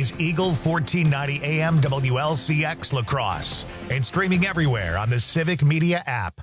City's Eagle 1490 AM WLCX La Crosse and streaming everywhere on the Civic Media app.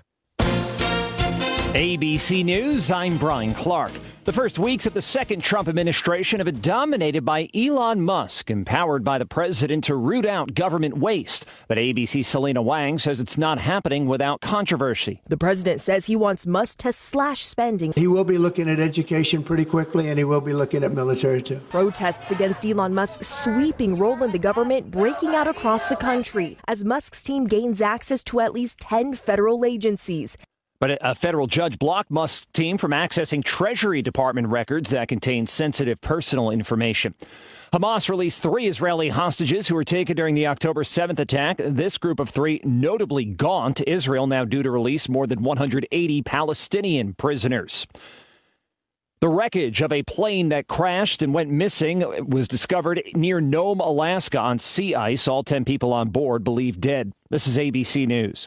ABC News, I'm Brian Clark. The first weeks of the second Trump administration have been dominated by Elon Musk, empowered by the president to root out government waste. But ABC's Selena Wang says it's not happening without controversy. The president says he wants Musk to slash spending. He will be looking at education pretty quickly, and he will be looking at military, too. Protests against Elon Musk's sweeping role in the government breaking out across the country as Musk's team gains access to at least 10 federal agencies. But a federal judge blocked Musk's team from accessing Treasury Department records that contain sensitive personal information. Hamas released 3 Israeli hostages who were taken during the October 7th attack. This group of 3 notably gaunt. Israel now due to release more than 180 Palestinian prisoners. The wreckage of a plane that crashed and went missing was discovered near Nome, Alaska on sea ice. All 10 people on board believed dead. This is ABC News.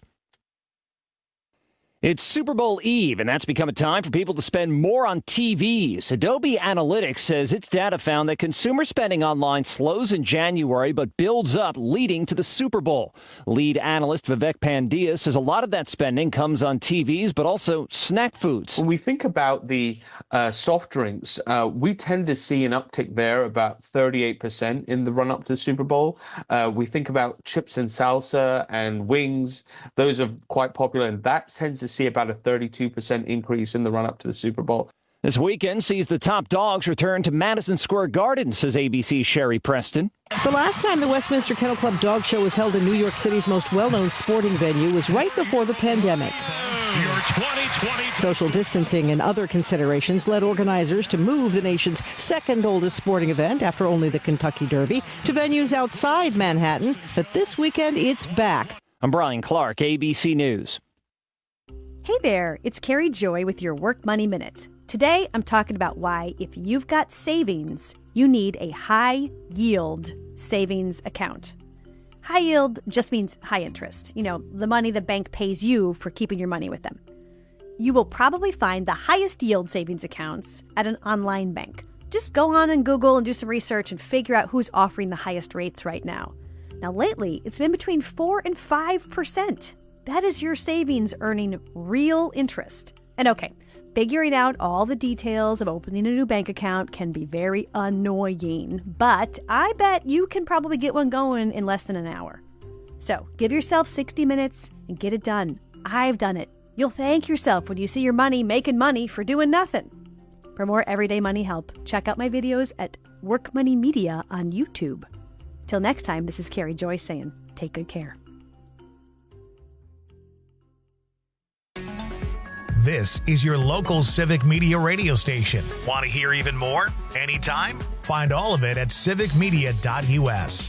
It's Super Bowl Eve, and that's become a time for people to spend more on TVs. Adobe Analytics says its data found that consumer spending online slows in January but builds up leading to the Super Bowl. Lead analyst Vivek Pandya says a lot of that spending comes on TVs, but also snack foods. When we think about the soft drinks, we tend to see an uptick there about 38% in the run-up to the Super Bowl. We think about chips and salsa and wings. Those are quite popular, and that tends to see about a 32% increase in the run-up to the Super Bowl. This weekend sees the top dogs return to Madison Square Garden, says ABC's Sherry Preston. The last time the Westminster Kennel Club Dog Show was held in New York City's most well-known sporting venue was right before the pandemic. Social distancing and other considerations led organizers to move the nation's second oldest sporting event after only the Kentucky Derby to venues outside Manhattan. But this weekend, it's back. I'm Brian Clark, ABC News. Hey there, it's Carrie Joy with your Work Money Minute. Today, I'm talking about why, if you've got savings, you need a high-yield savings account. High yield just means high interest. You know, the money the bank pays you for keeping your money with them. You will probably find the highest yield savings accounts at an online bank. Just go on and Google and do some research and figure out who's offering the highest rates right now. Now, lately, it's been between 4 and 5%. That is your savings earning real interest. And okay, figuring out all the details of opening a new bank account can be very annoying, but I bet you can probably get one going in less than an hour. So give yourself 60 minutes and get it done. I've done it. You'll thank yourself when you see your money making money for doing nothing. For more everyday money help, check out my videos at Work Money Media on YouTube. Till next time, this is Carrie Joy saying, take good care. This is your local Civic Media radio station. Want to hear even more? Anytime? Find all of it at civicmedia.us.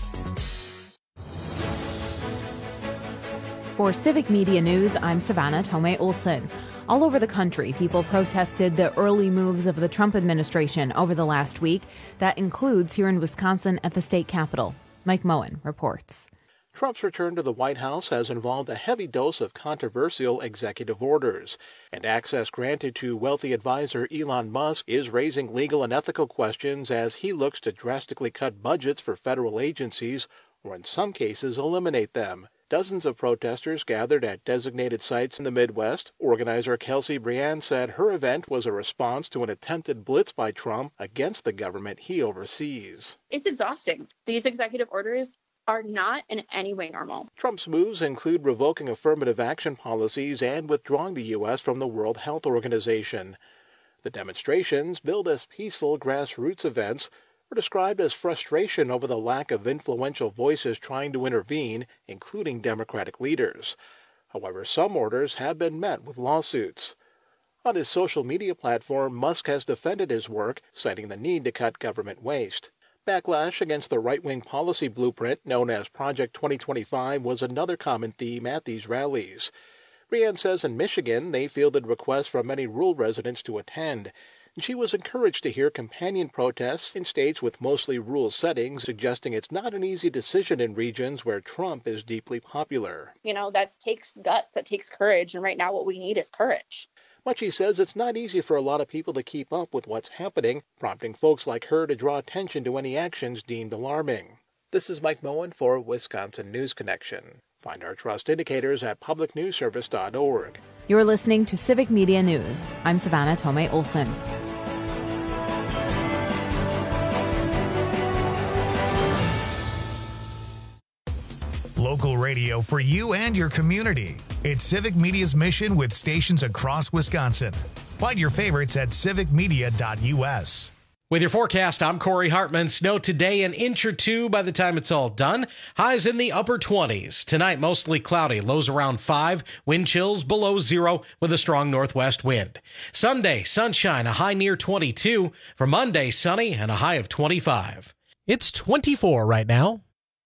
For Civic Media News, I'm Savannah Tomei Olson. All over the country, people protested the early moves of the Trump administration over the last week. That includes here in Wisconsin at the state capitol. Mike Moen reports. Trump's return to the White House has involved a heavy dose of controversial executive orders, and access granted to wealthy advisor Elon Musk is raising legal and ethical questions as he looks to drastically cut budgets for federal agencies, or in some cases eliminate them. Dozens of protesters gathered at designated sites in the Midwest. Organizer Kelsey Briand said her event was a response to an attempted blitz by Trump against the government he oversees. It's exhausting. These executive orders are not in any way normal. Trump's moves include revoking affirmative action policies and withdrawing the U.S. from the World Health Organization. The demonstrations, billed as peaceful grassroots events, were described as frustration over the lack of influential voices trying to intervene, including Democratic leaders. However, some orders have been met with lawsuits. On his social media platform, Musk has defended his work, citing the need to cut government waste. Backlash against the right-wing policy blueprint known as Project 2025 was another common theme at these rallies. Briand says in Michigan they fielded requests from many rural residents to attend, and she was encouraged to hear companion protests in states with mostly rural settings, suggesting it's not an easy decision in regions where Trump is deeply popular. You know, that takes guts, that takes courage, and right now what we need is courage. But she says it's not easy for a lot of people to keep up with what's happening, prompting folks like her to draw attention to any actions deemed alarming. This is Mike Moen for Wisconsin News Connection. Find our trust indicators at publicnewsservice.org. You're listening to Civic Media News. I'm Savannah Tomei Olson. Local radio for you and your community. It's Civic Media's mission with stations across Wisconsin. Find your favorites at civicmedia.us. With your forecast, I'm Corey Hartman. Snow today, an inch or two by the time it's all done. Highs in the upper 20s. Tonight, mostly cloudy. Lows around 5. Wind chills below 0 with a strong northwest wind. Sunday, sunshine, a high near 22. For Monday, sunny and a high of 25. It's 24 right now.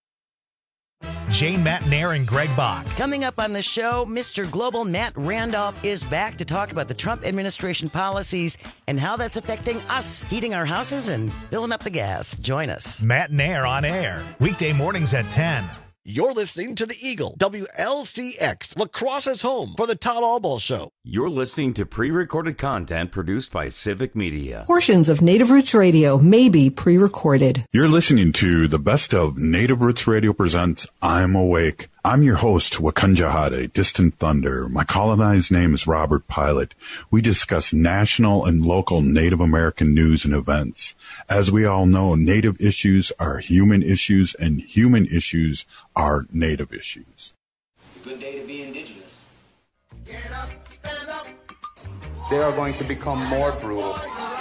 Jane Matnair and Greg Bach. Coming up on the show, Mr. Global Matt Randolph is back to talk about the Trump administration policies and how that's affecting us heating our houses and filling up the gas. Join us. Matnair on air, weekday mornings at 10. You're listening to the Eagle, WLCX, La Crosse's home for the Todd Albaugh Show. You're listening to pre-recorded content produced by Civic Media. Portions of Native Roots Radio may be pre-recorded. You're listening to the best of Native Roots Radio presents I'm Awake. I'm your host, Wakanja Hade, Distant Thunder. My colonized name is Robert Pilot. We discuss national and local Native American news and events. As we all know, Native issues are human issues, and human issues are Native issues. It's a good day to be Indigenous. Get up, stand up. They are going to become more brutal.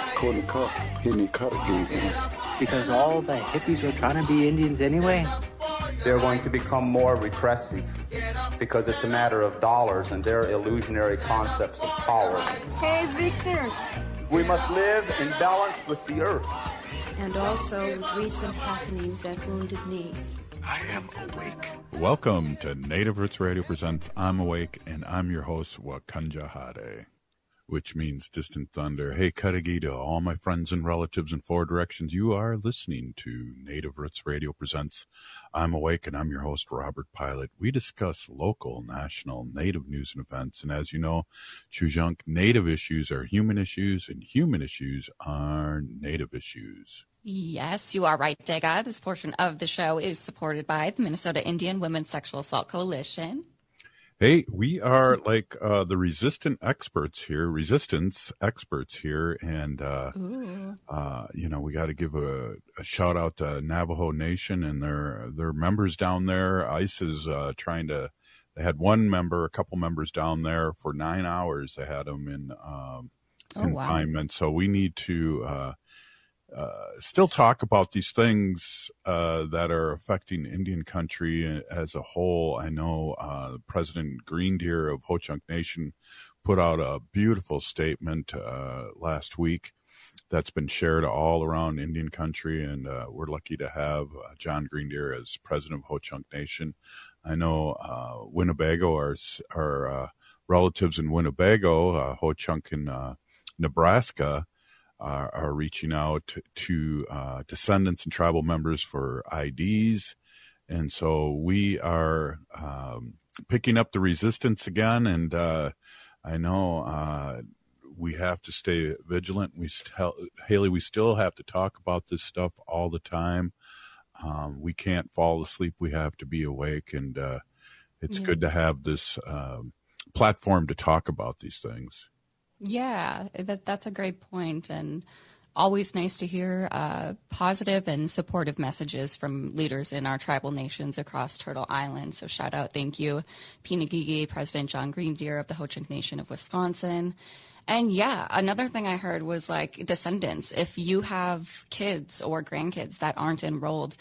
Because all the hippies were trying to be Indians anyway. They're going to become more repressive because it's a matter of dollars and their illusionary concepts of power. Hey, Victor. We must live in balance with the earth. And also with recent happenings at Wounded Knee. I am awake. Welcome to Native Roots Radio presents I'm Awake, and I'm your host, Wakanja Hade, which means Distant Thunder. Hey, Kadagi to all my friends and relatives in 4 directions. You are listening to Native Roots Radio presents I'm Awake, and I'm your host, Robert Pilot. We discuss local, national, Native news and events. And as you know, Chujunk, Native issues are human issues, and human issues are Native issues. Yes, you are right, Dega. This portion of the show is supported by the Minnesota Indian Women's Sexual Assault Coalition. Hey, we are like the resistance experts here, and you know, we got to give a shout out to Navajo Nation and their members down there. ICE is trying to. They had a couple members down there for 9 hours. They had them in confinement. Wow. So we need to still talk about these things that are affecting Indian country as a whole. I know President Green Deer of Ho-Chunk Nation put out a beautiful statement last week that's been shared all around Indian country, and we're lucky to have John Green Deer as president of Ho-Chunk Nation. I know Winnebago, our relatives in Winnebago, Ho-Chunk in Nebraska, are reaching out to descendants and tribal members for IDs. And so we are picking up the resistance again. And I know we have to stay vigilant. Haley, we still have to talk about this stuff all the time. We can't fall asleep. We have to be awake. And it's good to have this platform to talk about these things. Yeah, that's a great point, and always nice to hear positive and supportive messages from leaders in our tribal nations across Turtle Island. So shout out, thank you, Pinagigi, President John Green Deer of the Ho-Chunk Nation of Wisconsin. And yeah, another thing I heard was like descendants. If you have kids or grandkids that aren't enrolled,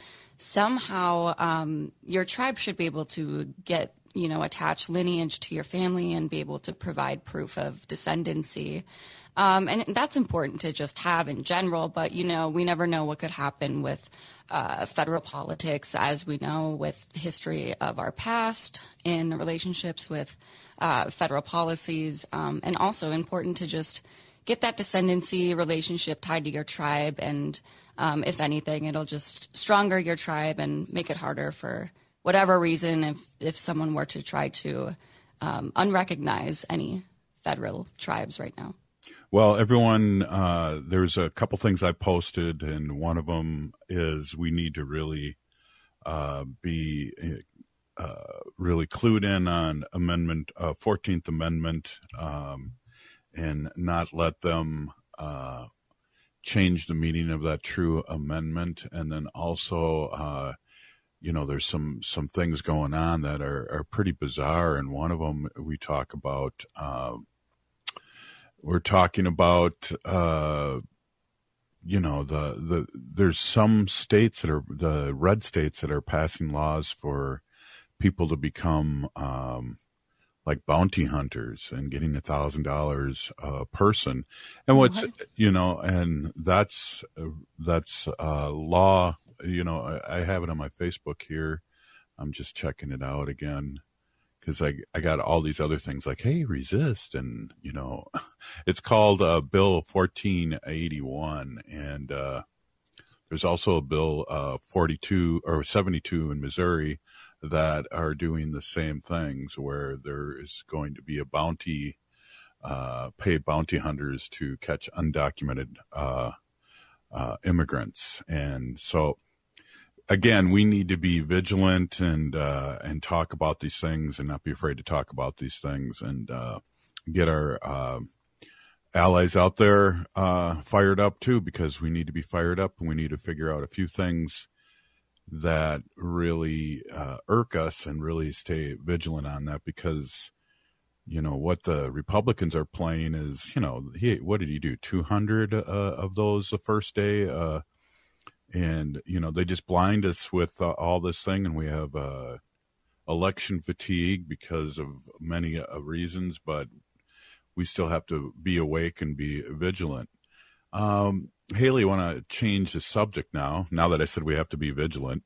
somehow your tribe should be able to get attach lineage to your family and be able to provide proof of descendancy. And that's important to just have in general, but, we never know what could happen with federal politics, as we know, with the history of our past in relationships with federal policies, and also important to just get that descendancy relationship tied to your tribe. And if anything, it'll just stronger your tribe and make it harder for whatever reason, if someone were to try to unrecognize any federal tribes right now. Well, everyone, there's a couple things I posted, and one of them is we need to really be really clued in on 14th Amendment, and not let them change the meaning of that true amendment. And then also, there's some things going on that are pretty bizarre. And one of them we talk about, we're talking about, there's some states that are the red states that are passing laws for people to become like bounty hunters and getting $1,000 a person. And what's, and that's law. I have it on my Facebook here. I'm just checking it out again, because I got all these other things like, hey, resist. And, it's called Bill 1481. And there's also a Bill 42 or 72 in Missouri that are doing the same things, where there is going to be a bounty, pay bounty hunters to catch undocumented immigrants. And so, again, we need to be vigilant and talk about these things and not be afraid to talk about these things, and get our allies out there fired up too, because we need to be fired up, and we need to figure out a few things that really irk us and really stay vigilant on that, because what the Republicans are playing is, what did he do? 200 of those the first day. And, they just blind us with all this thing, and we have election fatigue because of many reasons, but we still have to be awake and be vigilant. Haley, I want to change the subject now that I said we have to be vigilant.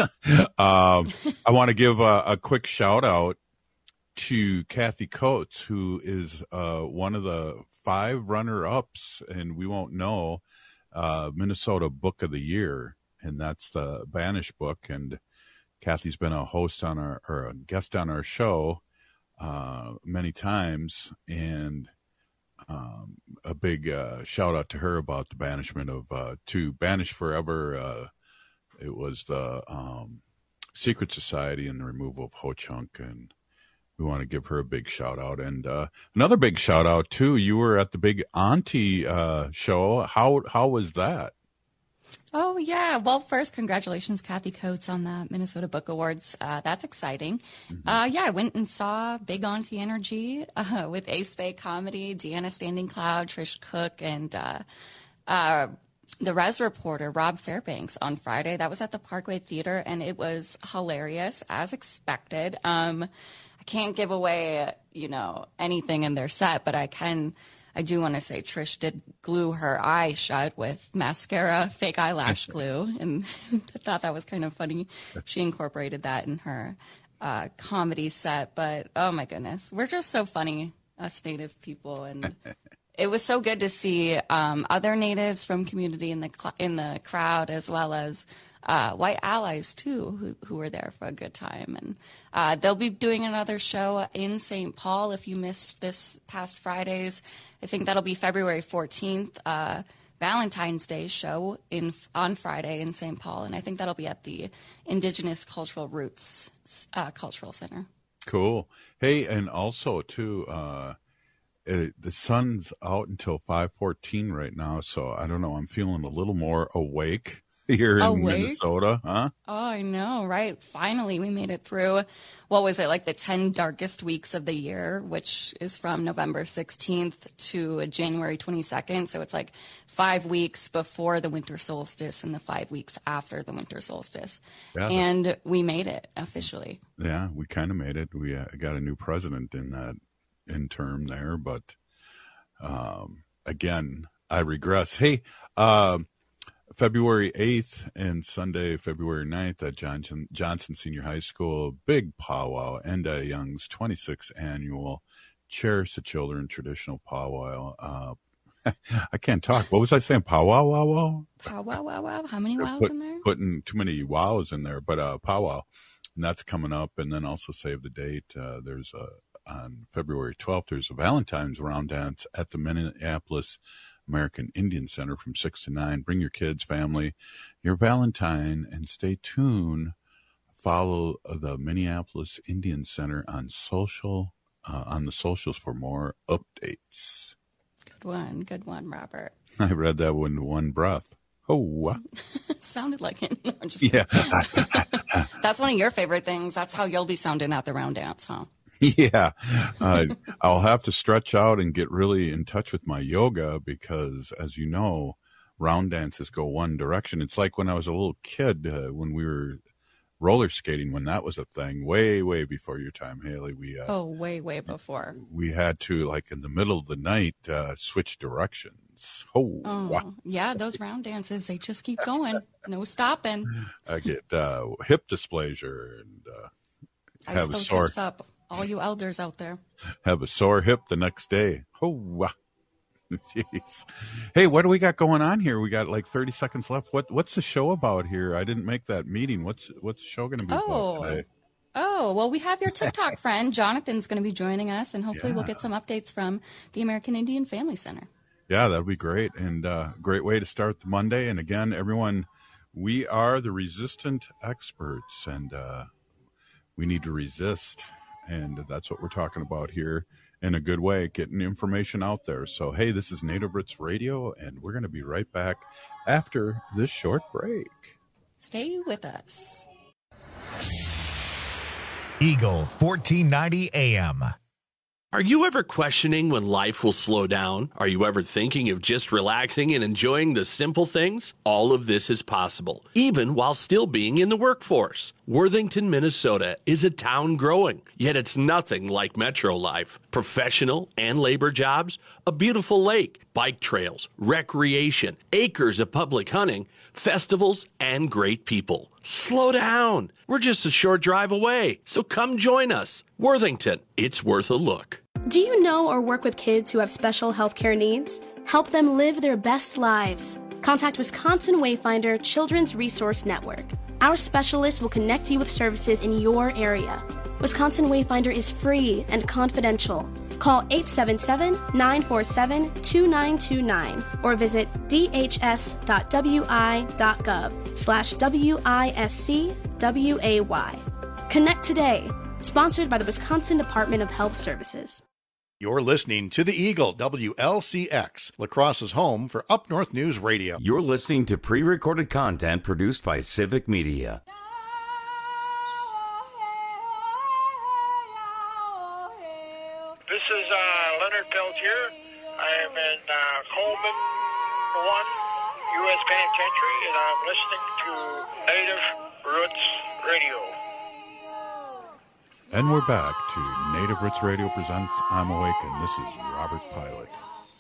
I want to give a quick shout out to Kathy Coates, who is one of the 5 runner-ups, and we won't know, Minnesota Book of the Year, and that's the Banish book. And Kathy's been a host on or a guest on our show many times, and a big shout out to her about the banishment of to Banish Forever. It was the Secret Society and the removal of Ho Chunk, and we want to give her a big shout out. And another big shout out too, you were at the big Auntie show. How was that? Oh, yeah. Well, first, congratulations, Kathy Coates, on the Minnesota Book Awards. That's exciting. Mm-hmm. I went and saw Big Auntie Energy with Ace Bay Comedy, Deanna Standing Cloud, Trish Cook, and the Res reporter, Rob Fairbanks, on Friday. That was at the Parkway Theater, and it was hilarious, as expected. I can't give away, anything in their set, but I do want to say Trish did glue her eye shut with mascara, fake eyelash glue, and I thought that was kind of funny. She incorporated that in her comedy set, but oh my goodness, we're just so funny, us Native people, and it was so good to see other Natives from community in the crowd, as well as white allies too, who were there for a good time. And they'll be doing another show in St. Paul. If you missed this past Friday's, I think that'll be February 14th, Valentine's Day show on Friday in St. Paul, and I think that'll be at the Indigenous Cultural Roots Cultural Center. Cool. Hey, and also too, the sun's out until 5:14 right now, so I don't know. I'm feeling a little more awake here in Minnesota, huh? Oh, I know, right? Finally, we made it through, what was it, like the 10 darkest weeks of the year, which is from November 16th to January 22nd. So it's like 5 weeks before the winter solstice and the 5 weeks after the winter solstice. Yeah, and we made it officially. Yeah, we kind of made it. We got a new president in term there, but again, I regress. Hey, February 8th and Sunday, February 9th at Johnson Senior High School, big powwow, Enda Young's 26th annual Cherish the Children traditional powwow. I can't talk. What was I saying? Powwow, wow, wow? Powwow, wow, wow. How many wows in there? Putting too many wows in there, but powwow. And that's coming up. And then also save the date. There's on February 12th, there's a Valentine's round dance at the Minneapolis American Indian Center from 6 to 9. Bring your kids, family, your Valentine, and stay tuned. Follow the Minneapolis Indian Center on the socials for more updates. Good one, Robert. I read that one in one breath. Oh, sounded like it. No, I'm just yeah. That's one of your favorite things. That's how you'll be sounding at the round dance, huh? Yeah. I'll have to stretch out and get really in touch with my yoga because, as you know, round dances go one direction. It's like when I was a little kid, when we were roller skating, when that was a thing, way, way before your time, Haley. Way, way before. We had to, like in the middle of the night, switch directions. Oh, yeah, those round dances, they just keep going. No stopping. I get hip dysplasia and have a sore. Hips up, all you elders out there. Have a sore hip the next day. Jeez. Hey, what do we got going on here? We got like 30 seconds left. What's the show about here? I didn't make that meeting. What's the show going to be about today? Oh, well, we have your TikTok friend. Jonathan's going to be joining us, and hopefully we'll get some updates from the American Indian Family Center. Yeah, that'd be great. And great way to start the Monday. And again, everyone, we are the resistant experts, and we need to resist. And that's what we're talking about here in a good way, getting information out there. So, hey, this is Native Roots Radio, and we're going to be right back after this short break. Stay with us. Eagle 1490 AM. Are you ever questioning when life will slow down? Are you ever thinking of just relaxing and enjoying the simple things? All of this is possible, even while still being in the workforce. Worthington, Minnesota is a town growing, yet it's nothing like metro life. Professional and labor jobs, a beautiful lake, bike trails, recreation, acres of public hunting, festivals, and great people. Slow down. We're just a short drive away, so come join us. Worthington, it's worth a look. Do you know or work with kids who have special healthcare needs? Help them live their best lives. Contact Wisconsin Wayfinder Children's Resource Network. Our specialists will connect you with services in your area. Wisconsin Wayfinder is free and confidential. Call 877-947-2929 or visit dhs.wi.gov/WISCWAY. Connect today. Sponsored by the Wisconsin Department of Health Services. You're listening to the Eagle, WLCX, La Crosse's home for Up North News Radio. You're listening to pre-recorded content produced by Civic Media. This is Leonard Peltier. I am in Coleman 1 U.S. Penitentiary, and I'm listening to Native Roots Radio. And we're back to Native Roots Radio presents I'm Awake, and this is Robert Pilot.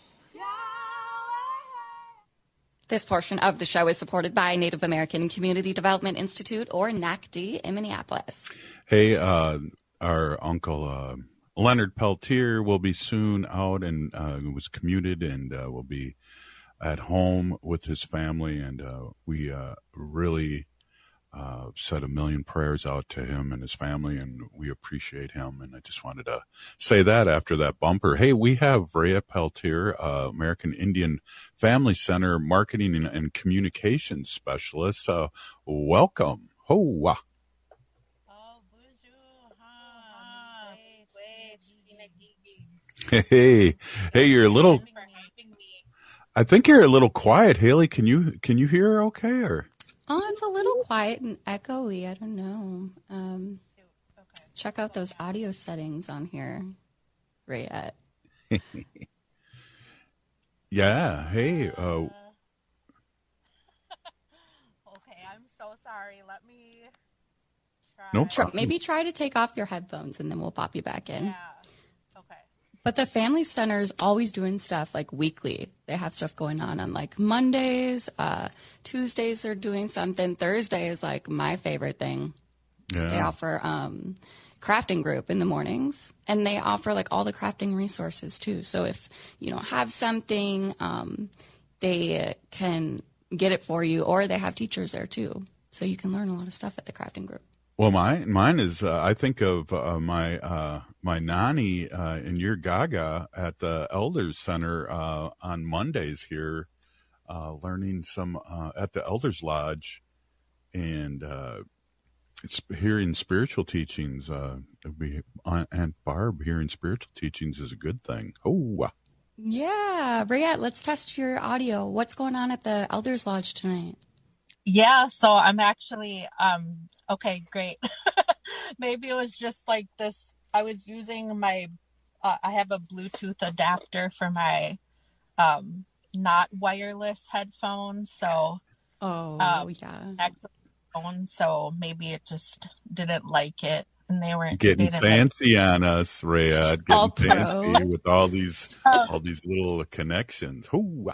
This portion of the show is supported by Native American Community Development Institute, or NACD, in Minneapolis. Hey, our uncle Leonard Peltier will be soon out and was commuted and will be at home with his family, and we really said a million prayers out to him and his family, and we appreciate him. And I just wanted to say that after that bumper. Hey, we have Rhea Peltier, American Indian Family Center Marketing and Communications Specialist. Welcome. Ho-wah. Hey, you're a little. I think you're a little quiet, Haley. Can you hear her okay, or? Oh, it's a little quiet and echoey. I don't know. Check out those audio settings on here, Rayette. Yeah. Hey. Okay, I'm so sorry. Let me try. No problem. Maybe try to take off your headphones, and then we'll pop you back in. Yeah. But the Family Center is always doing stuff like weekly. They have stuff going on like Mondays, Tuesdays they're doing something. Thursday is like my favorite thing. Yeah. They offer crafting group in the mornings, and they offer like all the crafting resources too. So if you don't have something, they can get it for you, or they have teachers there too. So you can learn a lot of stuff at the crafting group. Well, mine is. I think of my nanny in your Gaga at the Elders Center on Mondays here, learning some at the Elders Lodge, and it's hearing spiritual teachings. Aunt Barb hearing spiritual teachings is a good thing. Oh, Yeah, Briette, let's test your audio. What's going on at the Elders Lodge tonight? Yeah, so I'm actually okay, great. Maybe it was just like this. I was using my I have a Bluetooth adapter for my not wireless headphones, so so maybe it just didn't like it, and they weren't getting fancy on us, Rhea. Getting fancy with all these little connections. Ooh.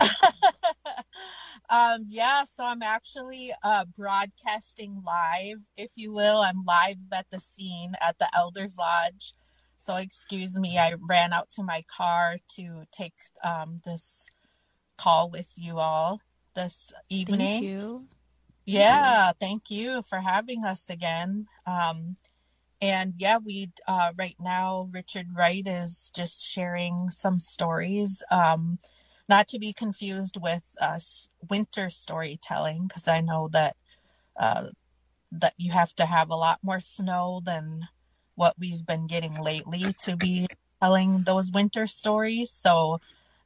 Yeah, so I'm actually broadcasting live, if you will. I'm live at the scene at the Elders Lodge. So excuse me, I ran out to my car to take this call with you all this evening. Thank you. Yeah, thank you for having us again. And yeah, we right now, Richard Wright is just sharing some stories. Not to be confused with winter storytelling, because I know that that you have to have a lot more snow than what we've been getting lately to be telling those winter stories. So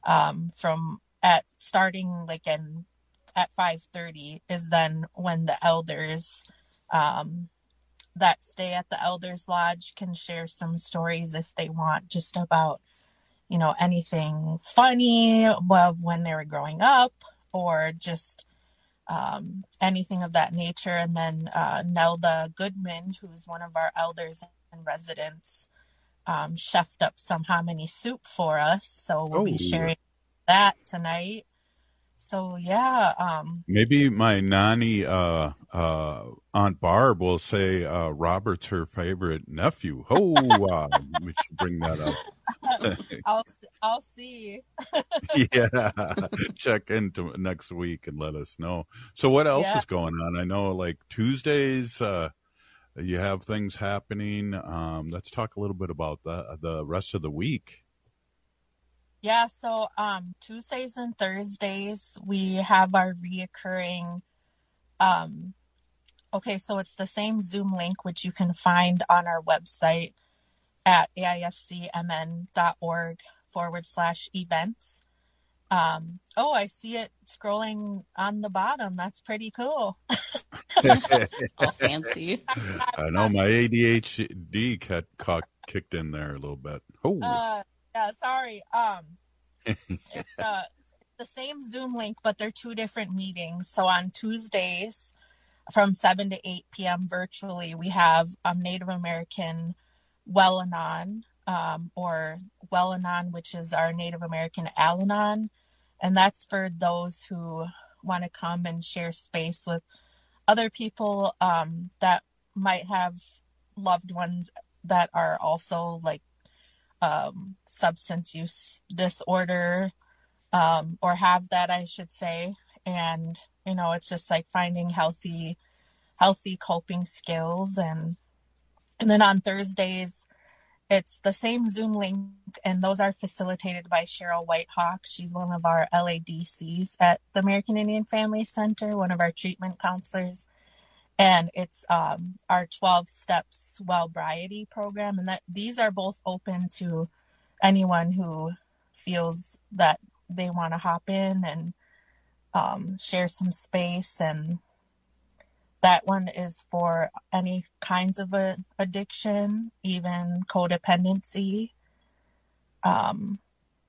starting like at 5:30 is then when the elders that stay at the Elders Lodge can share some stories if they want, just about anything funny, well, when they were growing up, or just anything of that nature. And then Nelda Goodman, who's one of our elders in residence, chefed up some hominy soup for us. So we'll be sharing that tonight. So yeah. Maybe my nanny, Aunt Barb, will say Robert's her favorite nephew. We should bring that up. I'll see. Yeah, check into next week and let us know. So what else is going on? I know, like Tuesdays, you have things happening. Let's talk a little bit about the rest of the week. Yeah, so Tuesdays and Thursdays we have our reoccurring. So it's the same Zoom link, which you can find on our website at aifcmn.org/events. I see it scrolling on the bottom. That's pretty cool. All fancy. I know my ADHD kicked in there a little bit. Yeah, sorry. It's the same Zoom link, but they're two different meetings. So on Tuesdays from 7 to 8 p.m. virtually, we have Native American Well-Anon, or Well-Anon, which is our Native American Al-Anon. And that's for those who want to come and share space with other people that might have loved ones that are also like substance use disorder, or have that, I should say. And it's just like finding healthy coping skills. And then on Thursdays it's the same Zoom link, and those are facilitated by Cheryl Whitehawk. She's one of our LADCs at the American Indian Family Center, one of our treatment counselors. And it's our 12 Steps Wellbriety program. And that these are both open to anyone who feels that they want to hop in and share some space. And that one is for any kinds of addiction, even codependency. And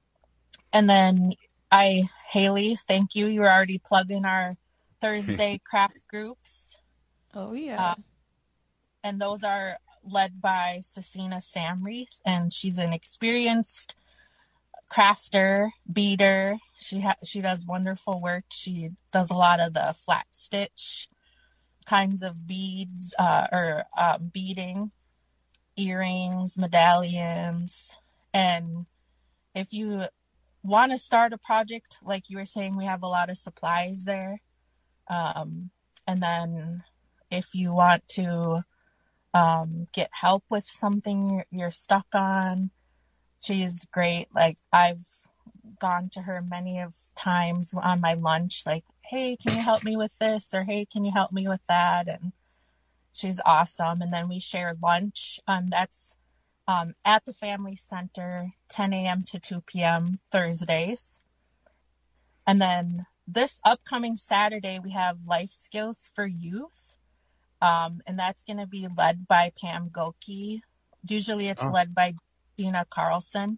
then Haley, thank you. You were already plugging our Thursday craft groups. Oh, yeah. And those are led by Cecina Samreath, and she's an experienced crafter, beader. She does wonderful work. She does a lot of the flat stitch kinds of beads, or beading, earrings, medallions. And if you want to start a project, like you were saying, we have a lot of supplies there. And then if you want to get help with something you're stuck on. She's great. Like, I've gone to her many of times on my lunch, like, hey, can you help me with this? Or, hey, can you help me with that? And she's awesome. And then we share lunch. That's at the Family Center, 10 a.m. to 2 p.m. Thursdays. And then this upcoming Saturday, we have Life Skills for Youth. And that's going to be led by Pam Goki. Usually it's led by Dina Carlson.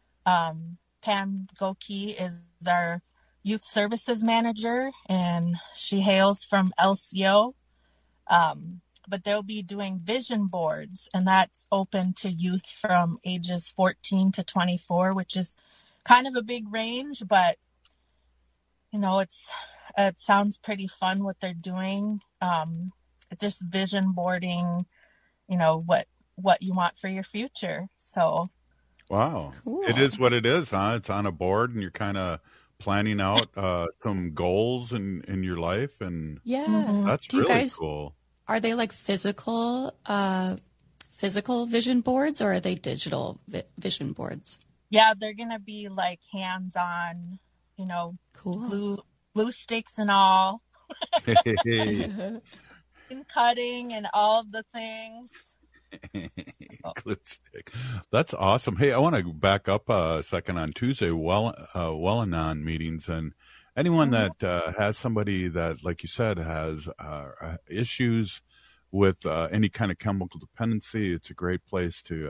Pam Goki is our youth services manager, and she hails from LCO. But they'll be doing vision boards, and that's open to youth from ages 14 to 24, which is kind of a big range, but you know, it sounds pretty fun what they're doing. Just vision boarding, you know, what you want for your future. So wow, cool. It is what it is, huh? It's on a board, and you're kind of planning out some goals in your life, and that's really cool. Are they like physical vision boards, or are they digital vision boards? Yeah, they're gonna be like hands-on, you know, cool. glue sticks and all, and cutting and all of the things. Glue stick. That's awesome. Hey, I want to back up a second on Tuesday. Well-Anon meetings, and anyone that has somebody that, like you said, has issues with any kind of chemical dependency, it's a great place to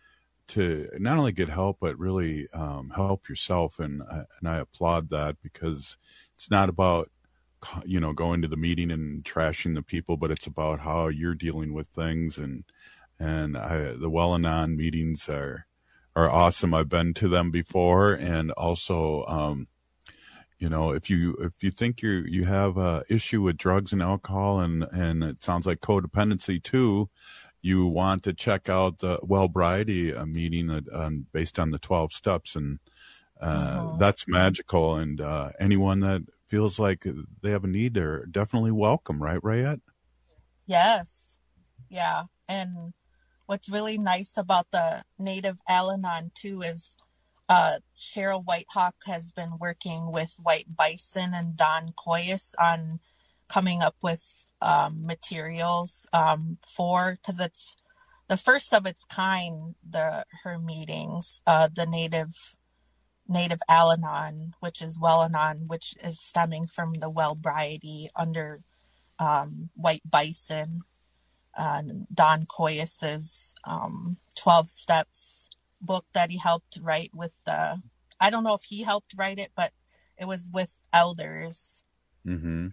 not only get help, but really help yourself. And I applaud that, because it's not about, you know, going to the meeting and trashing the people, but it's about how you're dealing with things. And the Well-Anon meetings are awesome. I've been to them before, and also, you know, if you think you have a issue with drugs and alcohol, and it sounds like codependency too, you want to check out the Wellbriety meeting based on the 12 steps, and that's magical. And anyone that feels like they have a need, they're definitely welcome, right, Rayette? Yes, yeah. And what's really nice about the Native Al-Anon too is Cheryl Whitehawk has been working with White Bison and Don Koyas on coming up with materials because it's the first of its kind, her meetings, the Native Al-Anon, which is Well-Anon, which is stemming from the Wellbriety under White Bison, Don Koyas's 12 Steps book that he helped write with I don't know if he helped write it, but it was with elders and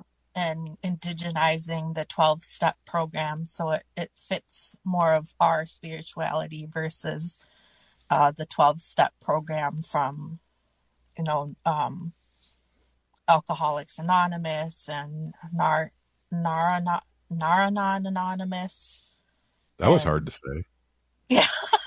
indigenizing the 12-step program, so it fits more of our spirituality versus the 12-step program from, you know, Alcoholics Anonymous and Naranon Anonymous. That was hard to say. Yeah.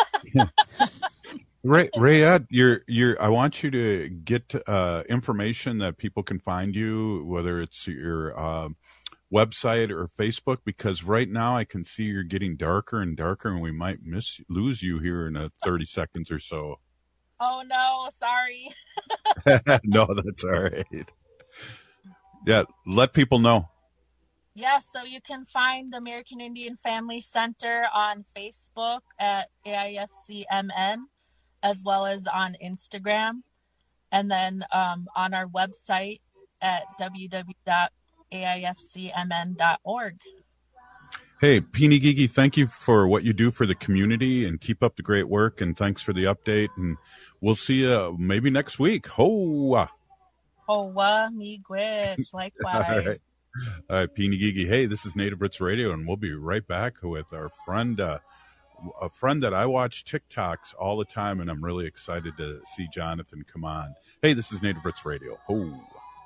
Rayette, I want you to get information that people can find you, whether it's your website or Facebook, because right now I can see you're getting darker and darker, and we might lose you here in 30 seconds or so. Oh no, sorry. No, that's all right. Yeah, let people know. Yeah, so you can find the American Indian Family Center on Facebook at AIFCMN, as well as on Instagram, and then on our website at www.aifcmn.org. Hey, Peenie Gigi, thank you for what you do for the community, and keep up the great work, and thanks for the update, and we'll see you maybe next week. Hoa! Hoa, miigwech, likewise. All right, Peenie Gigi. Hey, this is Native Roots Radio, and we'll be right back with our friend, a friend that I watch TikToks all the time, and I'm really excited to see Jonathan come on. Hey, this is Native Roots Radio. Ho.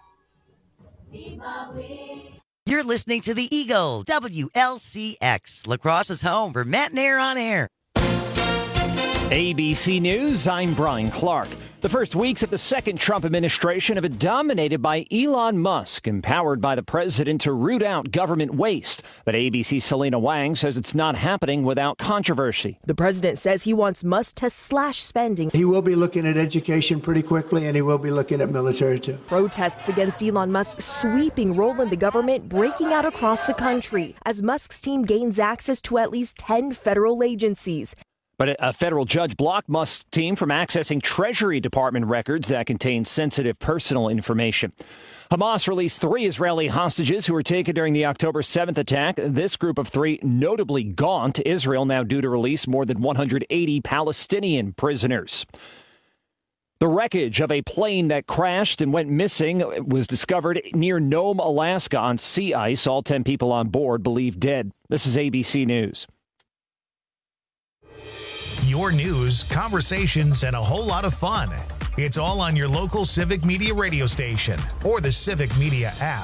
You're listening to the Eagle, WLCX, La Crosse's home for Matt and Air on Air. ABC News, I'm Brian Clark. The first weeks of the second Trump administration have been dominated by Elon Musk, empowered by the president to root out government waste. But ABC's Selena Wang says it's not happening without controversy. The president says he wants Musk to slash spending. He will be looking at education pretty quickly, and he will be looking at military too. Protests against Elon Musk's sweeping role in the government breaking out across the country as Musk's team gains access to at least 10 federal agencies. But a federal judge blocked Musk's team from accessing Treasury Department records that contain sensitive personal information. Hamas released 3 Israeli hostages who were taken during the October 7th attack. This group of 3 notably gone to Israel, now due to release more than 180 Palestinian prisoners. The wreckage of a plane that crashed and went missing was discovered near Nome, Alaska on sea ice. All 10 people on board believed dead. This is ABC News. Your news, conversations, and a whole lot of fun. It's all on your local Civic Media radio station or the Civic Media app.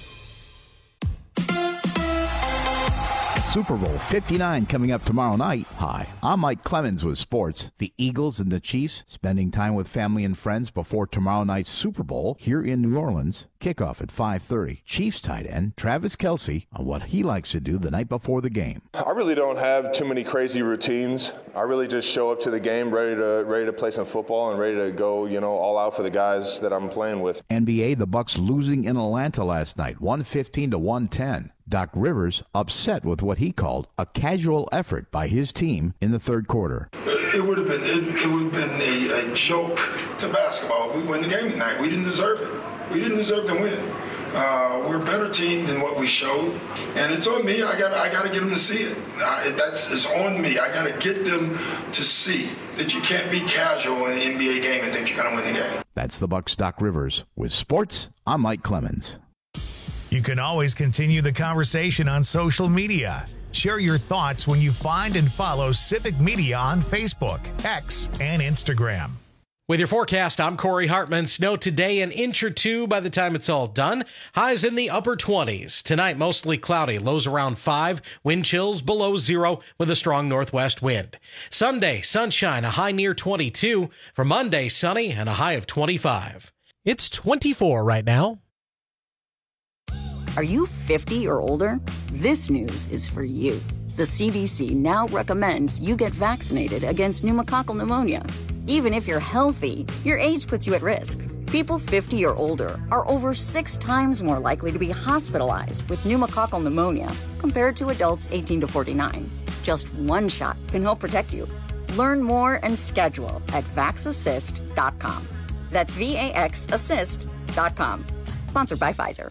Super Bowl 59 coming up tomorrow night. Hi, I'm Mike Clemens with sports. The Eagles and the Chiefs spending time with family and friends before tomorrow night's Super Bowl here in New Orleans. Kickoff at 5:30. Chiefs tight end Travis Kelce on what he likes to do the night before the game. I really don't have too many crazy routines. I really just show up to the game ready to play some football and ready to go, all out for the guys that I'm playing with. NBA, the Bucks losing in Atlanta last night, 115 to 110. Doc Rivers upset with what he called a casual effort by his team in the third quarter. It would have been a joke to basketball. We win the game tonight. We didn't deserve it. We didn't deserve to win. We're a better team than what we showed, and it's on me. I got to get them to see it. It's on me. I got to get them to see that you can't be casual in an NBA game and think you're going to win the game. That's the Bucks' Doc Rivers. With sports, I'm Mike Clemens. You can always continue the conversation on social media. Share your thoughts when you find and follow Civic Media on Facebook, X, and Instagram. With your forecast, I'm Corey Hartman. Snow today, an inch or 2 by the time it's all done. Highs in the upper 20s. Tonight, mostly cloudy. Lows around 5. Wind chills below 0 with a strong northwest wind. Sunday, sunshine, a high near 22. For Monday, sunny and a high of 25. It's 24 right now. Are you 50 or older? This news is for you. The CDC now recommends you get vaccinated against pneumococcal pneumonia. Even if you're healthy, your age puts you at risk. People 50 or older are over 6 times more likely to be hospitalized with pneumococcal pneumonia compared to adults 18 to 49. Just one shot can help protect you. Learn more and schedule at vaxassist.com. That's VAXassist.com. Sponsored by Pfizer.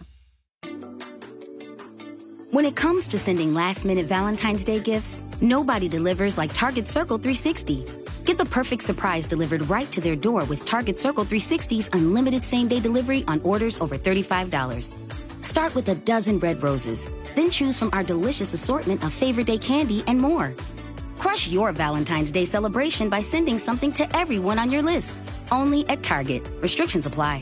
When it comes to sending last-minute Valentine's Day gifts, nobody delivers like Target Circle 360. Get the perfect surprise delivered right to their door with Target Circle 360's unlimited same-day delivery on orders over $35. Start with a dozen red roses, then choose from our delicious assortment of favorite day candy and more. Crush your Valentine's Day celebration by sending something to everyone on your list. Only at Target. Restrictions apply.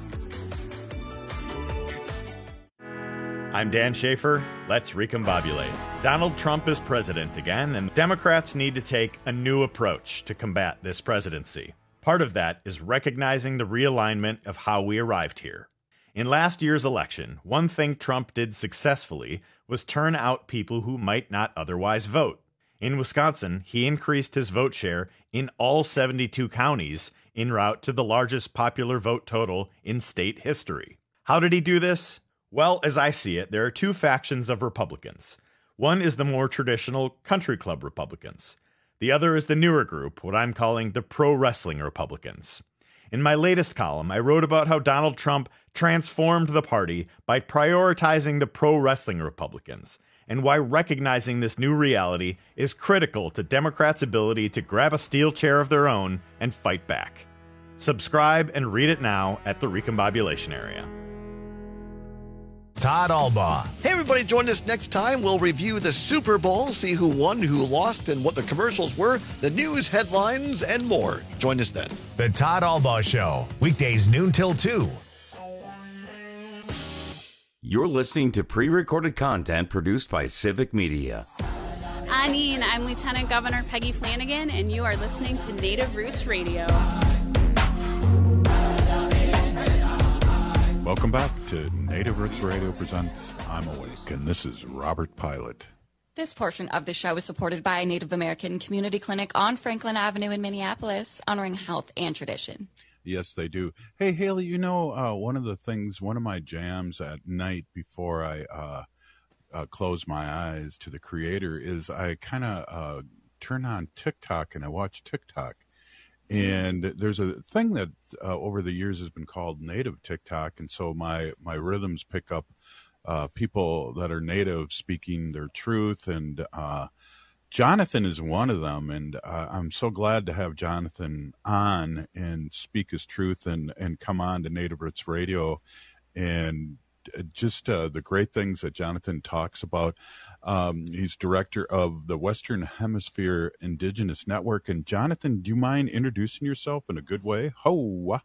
I'm Dan Schaefer. Let's recombobulate. Donald Trump is president again, and Democrats need to take a new approach to combat this presidency. Part of that is recognizing the realignment of how we arrived here. In last year's election, one thing Trump did successfully was turn out people who might not otherwise vote. In Wisconsin, he increased his vote share in all 72 counties en route to the largest popular vote total in state history. How did he do this? Well, as I see it, there are 2 factions of Republicans. One is the more traditional country club Republicans. The other is the newer group, what I'm calling the pro-wrestling Republicans. In my latest column, I wrote about how Donald Trump transformed the party by prioritizing the pro-wrestling Republicans, and why recognizing this new reality is critical to Democrats' ability to grab a steel chair of their own and fight back. Subscribe and read it now at the Recombobulation area. Todd Albaugh. Hey, everybody, join us next time. We'll review the Super Bowl, see who won, who lost, and what the commercials were, the news headlines, and more. Join us then. The Todd Albaugh Show, weekdays noon till 2. You're listening to pre-recorded content produced by Civic Media. I'm Lieutenant Governor Peggy Flanagan, and you are listening to Native Roots Radio. Welcome back to Native Roots Radio presents I'm Awake, and this is Robert Pilot. This portion of the show is supported by Native American Community Clinic on Franklin Avenue in Minneapolis, honoring health and tradition. Yes, they do. Hey, Haley, you know, one of my jams at night before I close my eyes to the Creator is I kind of turn on TikTok and I watch TikTok. And there's a thing that over the years has been called native TikTok. And so my rhythms pick up people that are native speaking their truth. And Jonathan is one of them. And I'm so glad to have Jonathan on and speak his truth and come on to Native Roots Radio. And just the great things that Jonathan talks about. He's director of the Western Hemisphere Indigenous Network. And Jonathan, do you mind introducing yourself in a good way? Ho!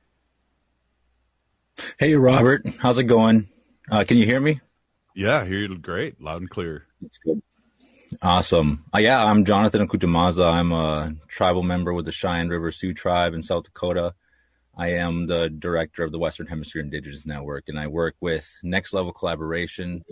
Hey, Robert. How's it going? Can you hear me? Yeah, I hear you great. Loud and clear. That's good. Awesome. Yeah, I'm Jonathan Akutamaza. I'm a tribal member with the Cheyenne River Sioux Tribe in South Dakota. I am the director of the Western Hemisphere Indigenous Network, and I work with Next Level Collaboration.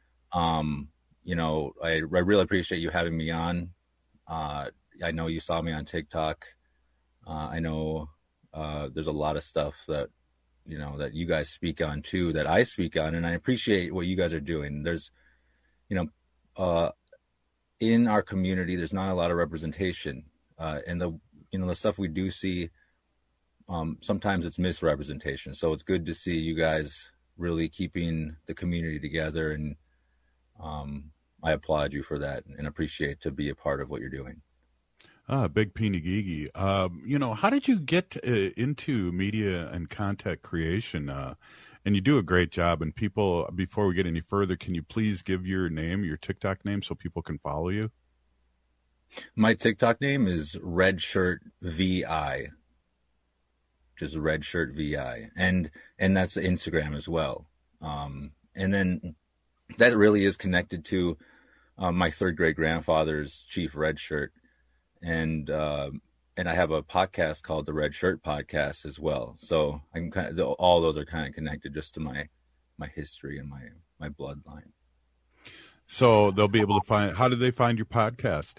You know, I really appreciate you having me on. I know you saw me on TikTok. I know there's a lot of stuff that, you know, that you guys speak on too, that I speak on, and I appreciate what you guys are doing. There's, you know, in our community, there's not a lot of representation, and the stuff we do see, sometimes it's misrepresentation. So it's good to see you guys really keeping the community together, and I applaud you for that and appreciate to be a part of what you're doing. Big Pinigigi. You know, how did you get into media and content creation? And you do a great job. And people, before we get any further, can you please give your name, your TikTok name, so people can follow you? My TikTok name is Redshirt VI. Just Redshirt VI. And that's Instagram as well. And then that really is connected to my third great grandfather's Chief Redshirt. And I have a podcast called the Red Shirt Podcast as well. So I'm all those are kind of connected just to my history and my bloodline. So they'll be able to find. How do they find your podcast?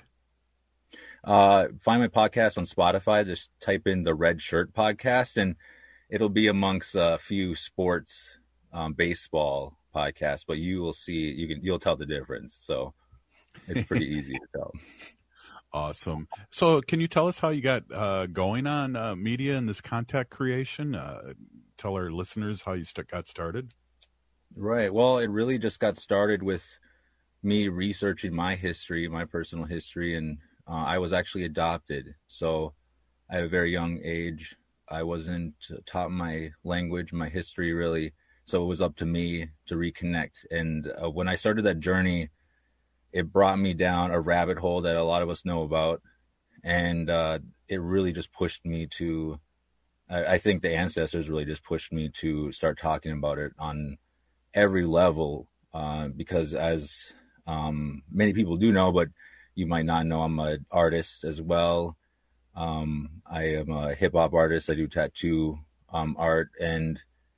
Find my podcast on Spotify. Just type in the Red Shirt Podcast, and it'll be amongst a few sports, baseball podcasts. But you will see, you'll tell the difference. So it's pretty easy to tell. Awesome. So can you tell us how you got going on media and this content creation? Tell our listeners how you got started. Right. Well, it really just got started with me researching my history, my personal history, and I was actually adopted. So at a very young age, I wasn't taught my language, my history really. So it was up to me to reconnect. And when I started that journey, it brought me down a rabbit hole that a lot of us know about. And it really just pushed me to, I think the ancestors really just pushed me to start talking about it on every level. Because as many people do know, but you might not know, I'm an artist as well. I am a hip hop artist. I do tattoo art and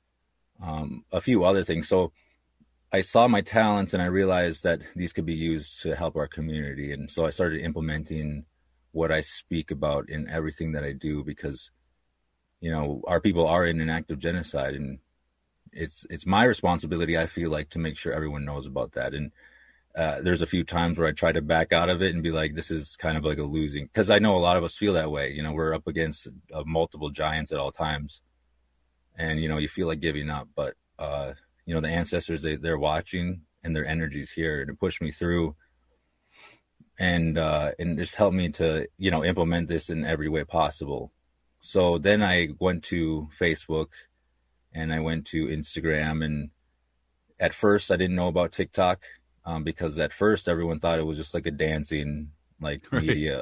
a few other things. So I saw my talents and I realized that these could be used to help our community. And so I started implementing what I speak about in everything that I do, because, you know, our people are in an act of genocide, and it's my responsibility, I feel like, to make sure everyone knows about that. And there's a few times where I try to back out of it and be like, this is kind of like a losing, because I know a lot of us feel that way. You know, we're up against multiple giants at all times, and, you know, you feel like giving up, but, you know, the ancestors, they're watching, and their energy's here to push me through, and just help me to, you know, implement this in every way possible. So then I went to Facebook and I went to Instagram, and at first I didn't know about TikTok, because at first everyone thought it was just like a dancing, like, media,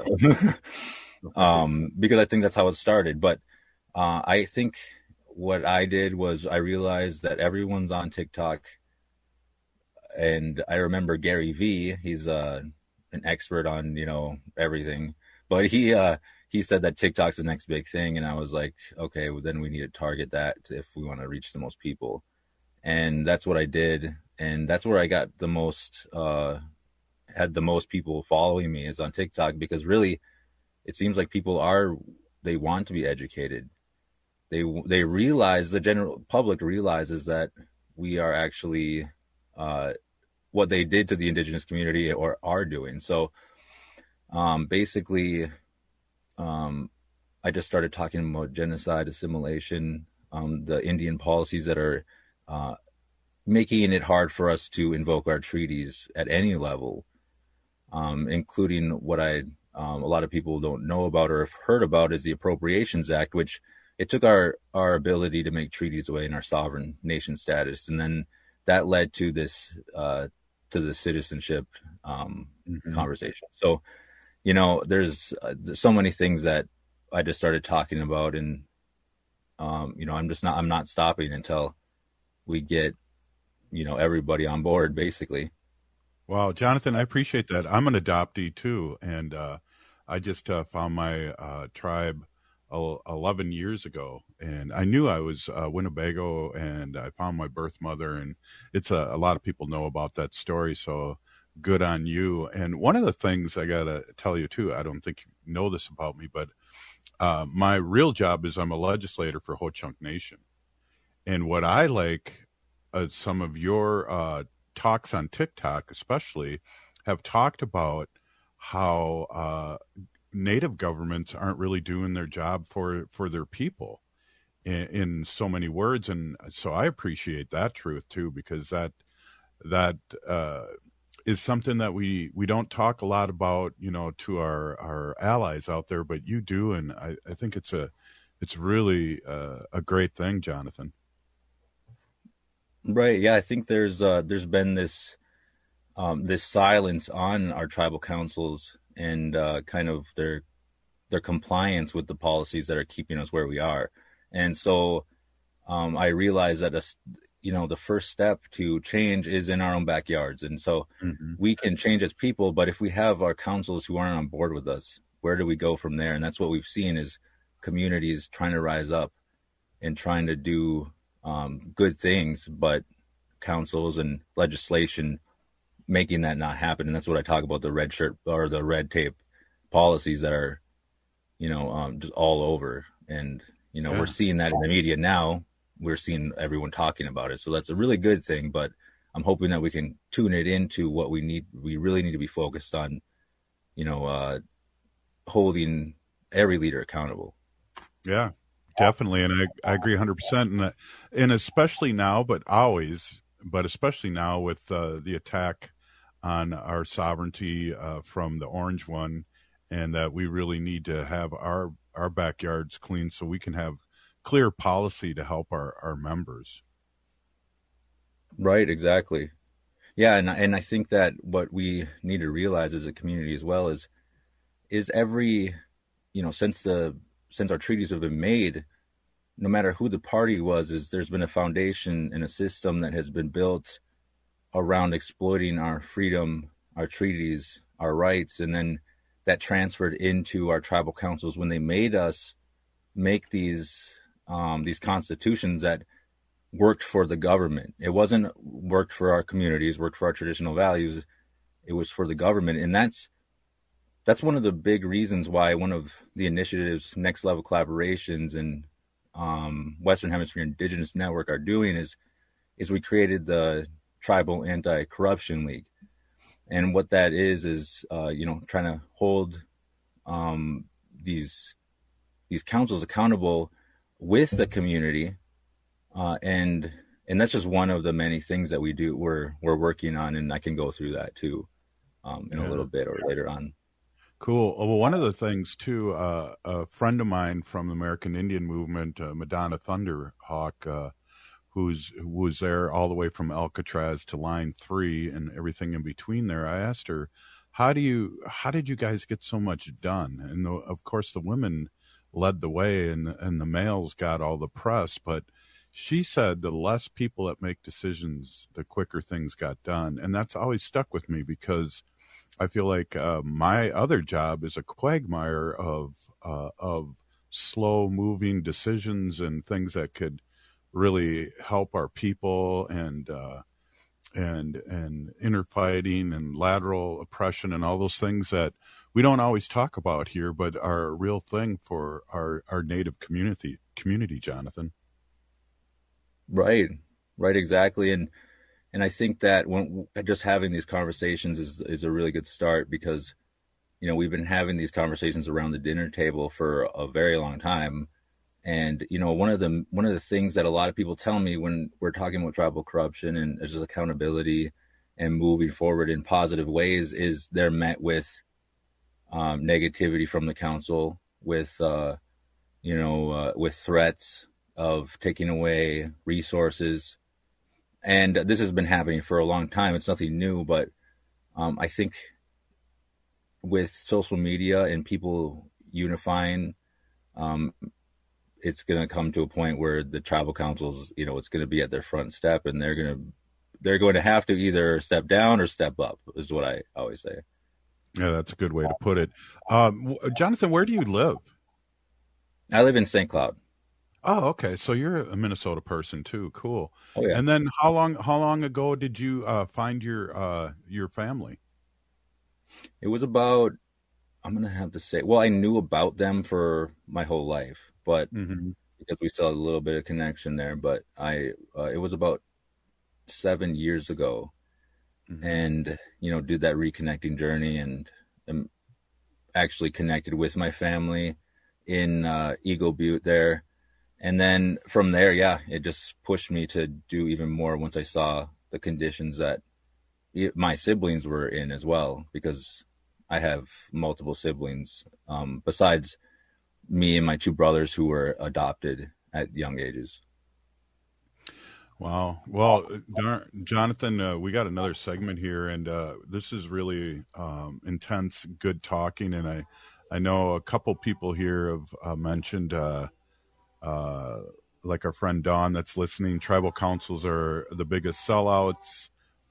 because I think that's how it started. But I think what I did was I realized that everyone's on TikTok. And I remember Gary Vee, he's an expert on, you know, everything, but he said that TikTok's the next big thing. And I was like, okay, well, then we need to target that if we want to reach the most people. And that's what I did. And that's where I got the most, had the most people following me, is on TikTok, because really it seems like people they want to be educated. They realize, the general public realizes that we are actually, what they did to the indigenous community or are doing. So basically, I just started talking about genocide, assimilation, the Indian policies that are making it hard for us to invoke our treaties at any level, including what a lot of people don't know about or have heard about, is the Appropriations Act, which it took our ability to make treaties away in our sovereign nation status. And then that led to this, to the citizenship conversation. So, there's so many things that I just started talking about, and, I'm not stopping until we get, everybody on board, basically. Wow, Jonathan, I appreciate that. I'm an adoptee too. And, I just found my tribe 11 years ago, and I knew I was Winnebago, and I found my birth mother, and it's a lot of people know about that story. So good on you. And one of the things I got to tell you too, I don't think you know this about me, but my real job is I'm a legislator for Ho-Chunk Nation. And what I like, some of your talks on TikTok especially have talked about how Native governments aren't really doing their job for their people in so many words. And so I appreciate that truth too, because that is something that we don't talk a lot about, to our allies out there, but you do. And I think it's really a great thing, Jonathan. Right. Yeah. I think there's been this silence on our tribal councils and kind of their compliance with the policies that are keeping us where we are. And so I realized that, the first step to change is in our own backyards. And so we can change as people, but if we have our councils who aren't on board with us, where do we go from there? And that's what we've seen, is communities trying to rise up and trying to do good things, but councils and legislation making that not happen. And that's what I talk about, the red shirt or the red tape policies that are, just all over. And, we're seeing that in the media now. We're seeing everyone talking about it. So that's a really good thing, but I'm hoping that we can tune it into what we need. We really need to be focused on, holding every leader accountable. Yeah, definitely. And I agree 100%. And especially now, but especially now with the attack on our sovereignty from the Orange One, and that we really need to have our backyards clean so we can have clear policy to help our members. Right, exactly. Yeah, and I think that what we need to realize as a community as well is every, since our treaties have been made, no matter who the party was, there's been a foundation and a system that has been built around exploiting our freedom, our treaties, our rights, and then that transferred into our tribal councils when they made us make these constitutions that worked for the government. It wasn't worked for our communities, worked for our traditional values. It was for the government. And that's one of the big reasons why one of the initiatives Next Level Collaborations and Western Hemisphere Indigenous Network are doing is we created the Tribal Anti-Corruption League. And what that is trying to hold these councils accountable with the community, and that's just one of the many things that we're working on, and I can go through that too in a little bit or later on. Cool. Well, one of the things too, a friend of mine from the American Indian Movement, Madonna Thunderhawk, who was there all the way from Alcatraz to Line 3 and everything in between there, I asked her, how did you guys get so much done? And of course the women led the way and the males got all the press, but she said the less people that make decisions, the quicker things got done. And that's always stuck with me, because I feel like my other job is a quagmire of slow moving decisions and things that could really help our people and inner fighting and lateral oppression and all those things that we don't always talk about here, but are a real thing for our Native community, Jonathan. Right, exactly. And I think that when just having these conversations is a really good start, because, you know, we've been having these conversations around the dinner table for a very long time. And, you know, one of the things that a lot of people tell me when we're talking about tribal corruption and just accountability and moving forward in positive ways is they're met with negativity from the council, with with threats of taking away resources. And this has been happening for a long time. It's nothing new, but I think with social media and people unifying, it's going to come to a point where the tribal councils, you know, it's going to be at their front step, and they're going to have to either step down or step up, is what I always say. Yeah, that's a good way to put it. Jonathan, where do you live? I live in St. Cloud. Oh, okay. So you're a Minnesota person too. Cool. Oh, yeah. And then how long ago did you find your family? It was about, I'm going to have to say, well, I knew about them for my whole life, but because we still had a little bit of connection there, but it was about 7 years ago, and, you know, did that reconnecting journey, and actually connected with my family in Eagle Butte there. And then from there, yeah, it just pushed me to do even more once I saw the conditions that my siblings were in as well, because I have multiple siblings besides me and my two brothers who were adopted at young ages. Wow. Well, Jonathan, we got another segment here, and this is really intense, good talking. And I know a couple people here have mentioned, like our friend Dawn that's listening, tribal councils are the biggest sellouts,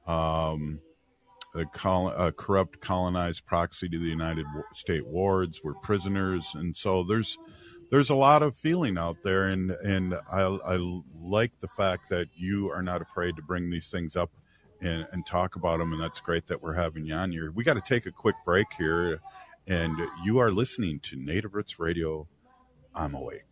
corrupt colonized proxy to the United States wards. We're prisoners. And so there's a lot of feeling out there, and I like the fact that you are not afraid to bring these things up and talk about them, and that's great that we're having you on here. We got to take a quick break here, and you are listening to Native Roots Radio. I'm Awake.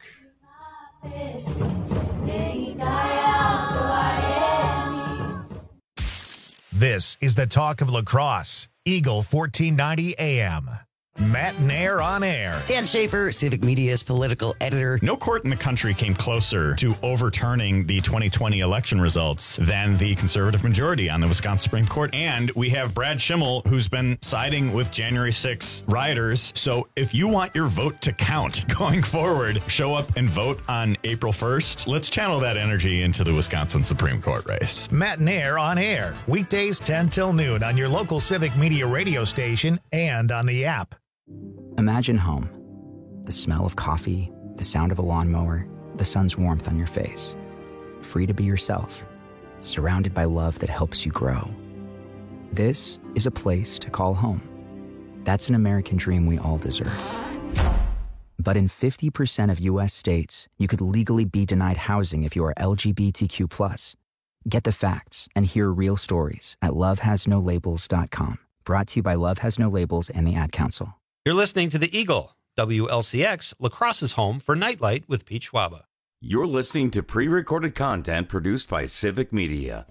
This is the talk of La Crosse, Eagle 1490 AM. Matt Nair on air. Dan Schaefer, Civic Media's political editor. No court in the country came closer to overturning the 2020 election results than the conservative majority on the Wisconsin Supreme Court. And we have Brad Schimmel, who's been siding with January 6 rioters. So if you want your vote to count going forward, show up and vote on April 1st. Let's channel that energy into the Wisconsin Supreme Court race. Matt Nair on air. Weekdays 10 till noon on your local Civic Media radio station and on the app. Imagine home. The smell of coffee, the sound of a lawnmower, the sun's warmth on your face. Free to be yourself, surrounded by love that helps you grow. This is a place to call home. That's an American dream we all deserve. But in 50% of U.S. states, you could legally be denied housing if you are LGBTQ+. Get the facts and hear real stories at lovehasnolabels.com. Brought to you by Love Has No Labels and the Ad Council. You're listening to The Eagle, WLCX, La Crosse's home for Nightlight with Pete Schwaba. You're listening to pre-recorded content produced by Civic Media.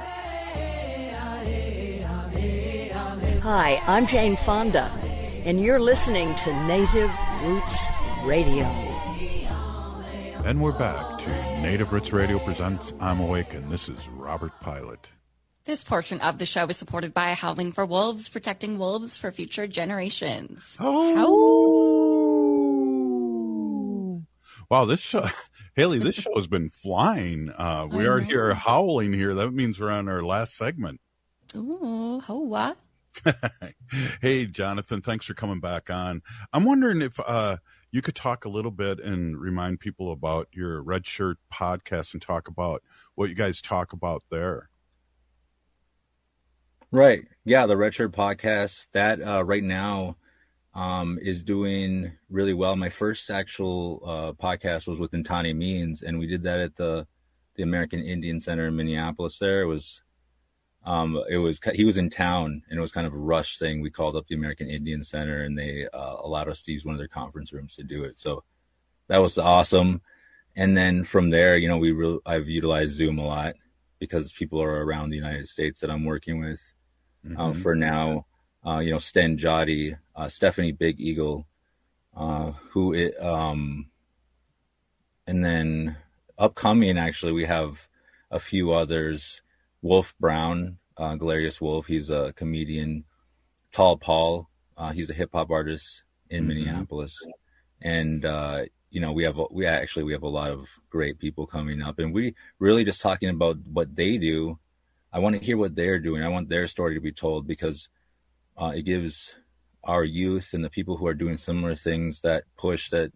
Hi, I'm Jane Fonda, and you're listening to Native Roots Radio. And we're back to Native Roots Radio presents I'm Awake, and this is Robert Pilot. This portion of the show is supported by Howling for Wolves, protecting wolves for future generations. Oh! Wow, this show, Haley, this show has been flying. We are here howling here. That means we're on our last segment. Ooh, hoa. Hey, Jonathan, thanks for coming back on. I'm wondering if you could talk a little bit and remind people about your Red Shirt podcast and talk about what you guys talk about there. Right. Yeah, the Red Shirt podcast, that right now is doing really well. My first actual podcast was with Ntani Means, and we did that at the the American Indian Center in Minneapolis. There it was he was in town, and it was kind of a rush thing. We called up the American Indian Center, and they allowed us to use one of their conference rooms to do it. So that was awesome. And then from there, I've utilized Zoom a lot because people are around the United States that I'm working with. For now, Sten Jotty, Stephanie Big Eagle, and then upcoming, actually, we have a few others. Wolf Brown, Galerius Wolf, he's a comedian. Tall Paul, he's a hip hop artist in Minneapolis. And, we have a lot of great people coming up, and we really just talking about what they do. I want to hear what they're doing. I want their story to be told, because it gives our youth and the people who are doing similar things that push that,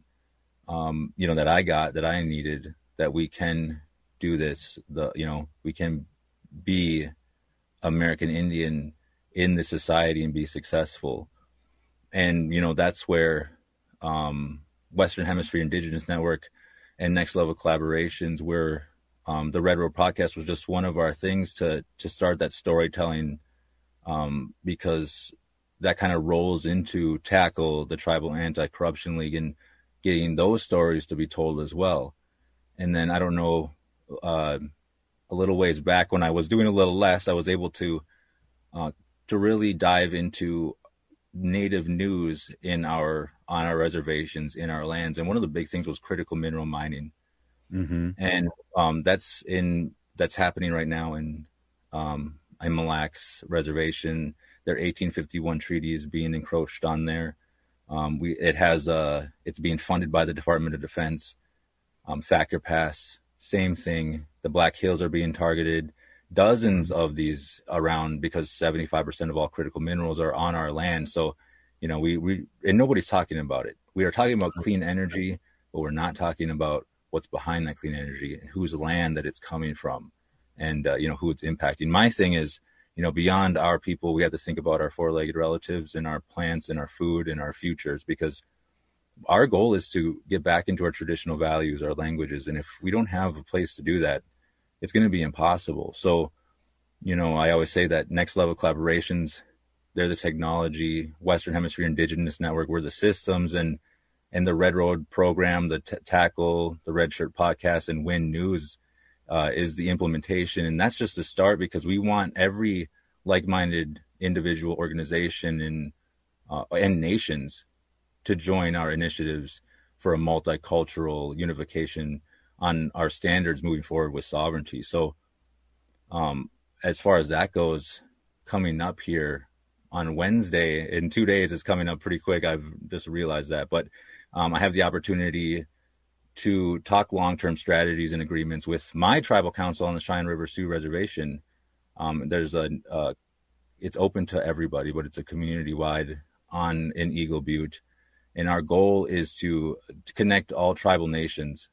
that I needed, that we can do this, we can be American Indian in the society and be successful. And, that's where Western Hemisphere Indigenous Network and Next Level Collaborations, where the Red Road podcast was just one of our things to start that storytelling, because that kind of rolls into tackle the Tribal Anti-Corruption League and getting those stories to be told as well. And then I don't know, a little ways back when I was doing a little less, I was able to really dive into Native news on our reservations, in our lands. And one of the big things was critical mineral mining. And that's happening right now in Mille Lacs Reservation. Their 1851 treaty is being encroached on there. It's being funded by the Department of Defense. Thacker Pass, same thing. The Black Hills are being targeted. Dozens of these around, because 75% of all critical minerals are on our land. So, and nobody's talking about it. We are talking about clean energy, but we're not talking about what's behind that clean energy and whose land that it's coming from, and who it's impacting. My thing is, beyond our people, we have to think about our four-legged relatives and our plants and our food and our futures, because our goal is to get back into our traditional values, our languages. And if we don't have a place to do that, it's going to be impossible. So, I always say that Next Level Collaborations, they're the technology. Western Hemisphere Indigenous Network, we're the systems, and the Red Road program, the Tackle, the Red Shirt podcast, and Win News is the implementation. And that's just the start, because we want every like-minded individual, organization, and nations to join our initiatives for a multicultural unification on our standards moving forward with sovereignty. So as far as that goes, coming up here on Wednesday, in 2 days, it's coming up pretty quick. I've just realized that. But I have the opportunity to talk long-term strategies and agreements with my tribal council on the Cheyenne River Sioux Reservation. It's open to everybody, but it's a community-wide in Eagle Butte. And our goal is to connect all tribal nations,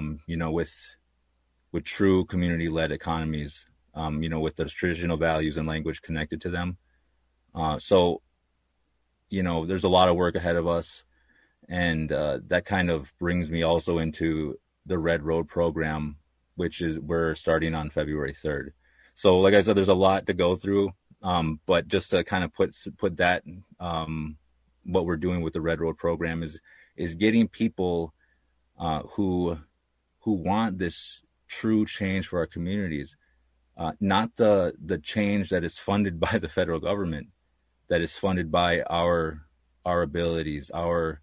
with true community-led economies, with those traditional values and language connected to them. So there's a lot of work ahead of us. And that kind of brings me also into the Red Road program, which we're starting on February 3rd. So like I said, there's a lot to go through. But just to kind of put that, what we're doing with the Red Road program is getting people who want this true change for our communities, not the change that is funded by the federal government, that is funded by our abilities, our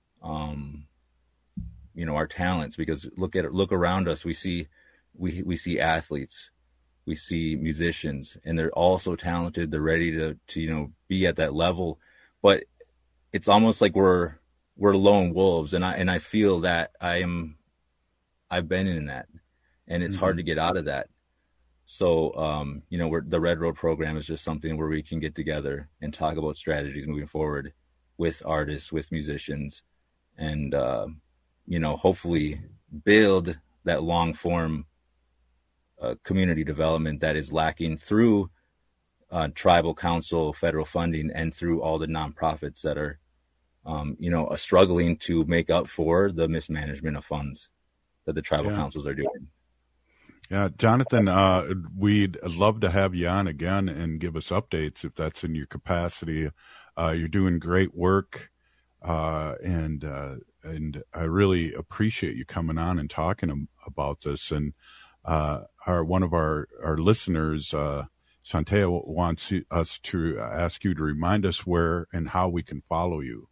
talents. Because look around us, we see athletes, we see musicians, and they're all so talented. They're ready to be at that level, but it's almost like we're lone wolves, and I feel that I've been in that, and it's hard to get out of that. So the Red Road program is just something where we can get together and talk about strategies moving forward with artists, with musicians, and hopefully build that long form community development that is lacking through tribal council federal funding, and through all the nonprofits that are struggling to make up for the mismanagement of funds that the tribal councils are doing. Yeah, Jonathan, we'd love to have you on again and give us updates if that's in your capacity. You're doing great work, and I really appreciate you coming on and talking about this. And one of our listeners, Santea, wants us to ask you to remind us where and how we can follow you.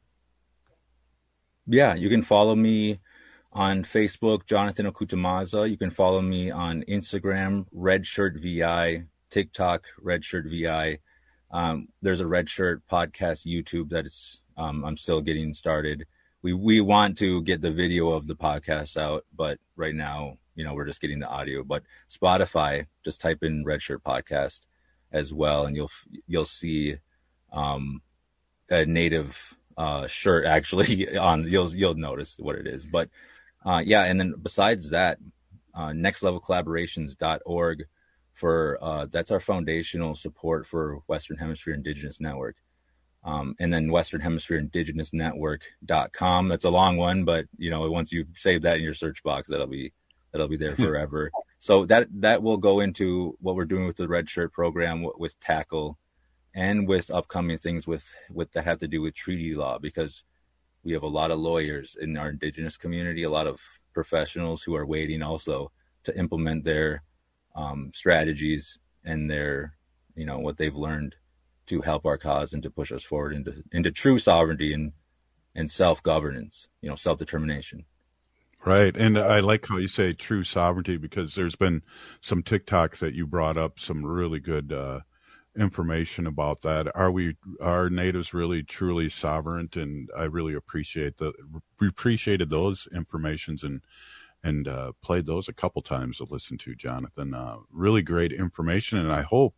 Yeah, you can follow me on Facebook, Jonathan Okutamaza. You can follow me on Instagram, RedShirtVI, TikTok, RedShirtVI. There's a Red Shirt podcast YouTube that is I'm still getting started. We want to get the video of the podcast out, but right now, we're just getting the audio. But Spotify, just type in Red Shirt Podcast as well, and you'll see a native shirt actually on. You'll notice what it is, but. And then besides that, nextlevelcollaborations.org for that's our foundational support for Western Hemisphere Indigenous Network. And then Western Hemisphere Indigenous Network.com. That's a long one, but once you save that in your search box, that'll be there forever. So that will go into what we're doing with the Red Shirt program with Tackle and with upcoming things with that have to do with treaty law, because we have a lot of lawyers in our Indigenous community, a lot of professionals who are waiting also to implement their strategies and their, what they've learned to help our cause and to push us forward into true sovereignty and self-governance, self-determination. Right. And I like how you say true sovereignty, because there's been some TikToks that you brought up, some really good information about that. Are natives really truly sovereign? And I really appreciated those informations and played those a couple times to listen to, Jonathan. Really great information, and I hope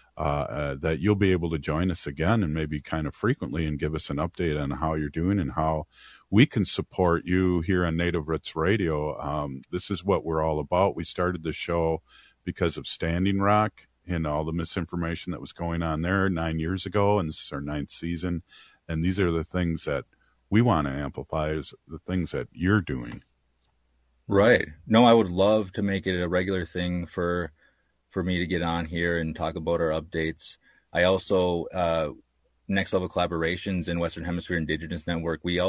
that you'll be able to join us again and maybe kind of frequently and give us an update on how you're doing and how we can support you here on Native Roots Radio. This is what we're all about. We started the show because of Standing Rock and all the misinformation that was going on there 9 years ago, and this is our 9th season. And these are the things that we want to amplify, is the things that you're doing. Right. No, I would love to make it a regular thing for me to get on here and talk about our updates. I also, Next Level Collaborations in Western Hemisphere Indigenous Network, we're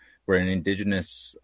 an Indigenous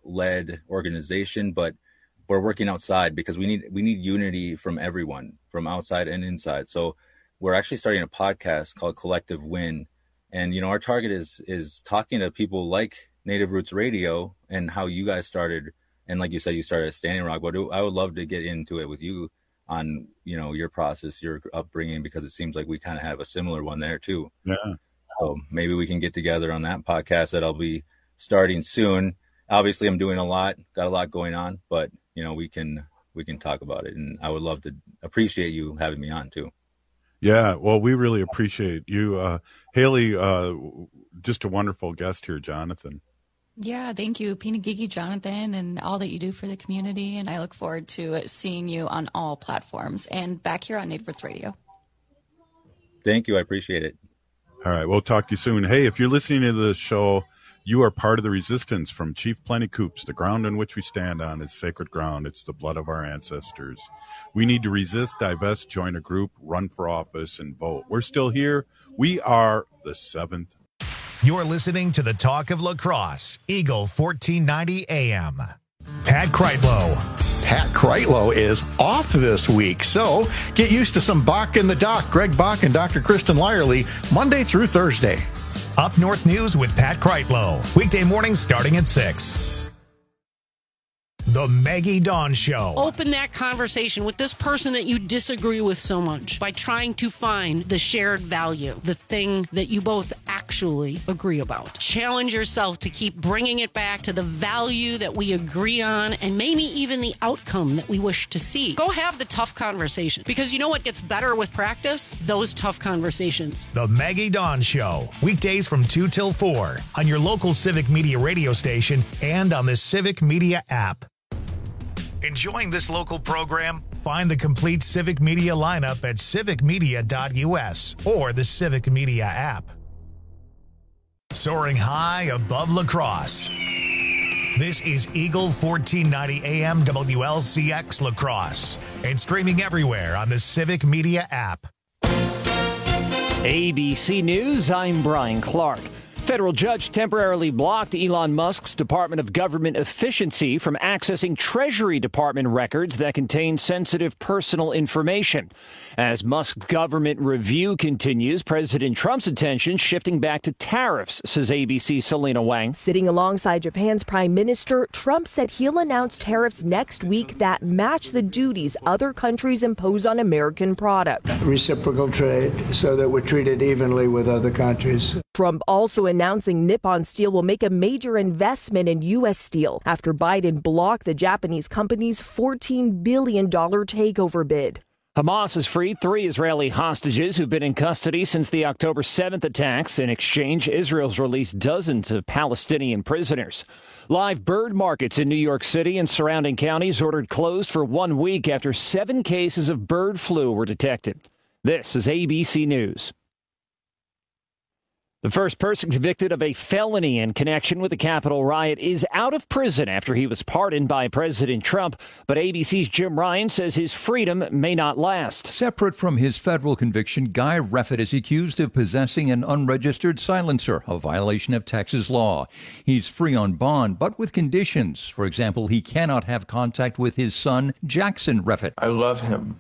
led organization, but we're working outside because we need unity from everyone, from outside and inside. So we're actually starting a podcast called Collective Win. And, our target is talking to people like Native Roots Radio and how you guys started. And like you said, you started at Standing Rock, but I would love to get into it with you on, your process, your upbringing, because it seems like we kind of have a similar one there too. Yeah. So maybe we can get together on that podcast that I'll be starting soon. Obviously I'm doing got a lot going on, but we can talk about it, and I would love to appreciate you having me on too. Yeah, well, we really appreciate you, Haley. Just a wonderful guest here, Jonathan. Yeah, thank you, Pinagigi, Jonathan, and all that you do for the community. And I look forward to seeing you on all platforms and back here on Native Roots Radio. Thank you, I appreciate it. All right, we'll talk to you soon. Hey, if you're listening to the show, you are part of the resistance from Chief Plenty Coups. The ground on which we stand on is sacred ground. It's the blood of our ancestors. We need to resist, divest, join a group, run for office, and vote. We're still here. We are the 7th. You're listening to the Talk of La Crosse, Eagle 1490 AM. Pat Kreitlow. Pat Kreitlow is off this week, so get used to some Bach in the Dock. Greg Bach and Dr. Kristen Lyerly, Monday through Thursday. Up North News with Pat Kreitlow. Weekday mornings starting at 6. The Maggie Dawn Show. Open that conversation with this person that you disagree with so much by trying to find the shared value, the thing that you both actually agree about. Challenge yourself to keep bringing it back to the value that we agree on and maybe even the outcome that we wish to see. Go have the tough conversation, because you know what gets better with practice? Those tough conversations. The Maggie Dawn Show. Weekdays from 2 till 4 on your local Civic Media radio station and on the Civic Media app. Enjoying this local program? Find the complete Civic Media lineup at civicmedia.us or the Civic Media app. Soaring high above La Crosse. This is Eagle 1490 AM WLCX La Crosse and streaming everywhere on the Civic Media app. ABC News, I'm Brian Clark. Federal judge temporarily blocked Elon Musk's Department of Government Efficiency from accessing Treasury Department records that contain sensitive personal information. As Musk's government review continues, President Trump's attention shifting back to tariffs, says ABC's Selena Wang. Sitting alongside Japan's Prime Minister, Trump said he'll announce tariffs next week that match the duties other countries impose on American products. Reciprocal trade so that we're treated evenly with other countries. Trump also announcing Nippon Steel will make a major investment in U.S. steel after Biden blocked the Japanese company's $14 billion takeover bid. Hamas has freed 3 Israeli hostages who've been in custody since the October 7th attacks. In exchange, Israel's released dozens of Palestinian prisoners. Live bird markets in New York City and surrounding counties ordered closed for 1 week after 7 cases of bird flu were detected. This is ABC News. The first person convicted of a felony in connection with the Capitol riot is out of prison after he was pardoned by President Trump. But ABC's Jim Ryan says his freedom may not last. Separate from his federal conviction, Guy Reffitt is accused of possessing an unregistered silencer, a violation of Texas law. He's free on bond, but with conditions. For example, he cannot have contact with his son, Jackson Reffitt. I love him.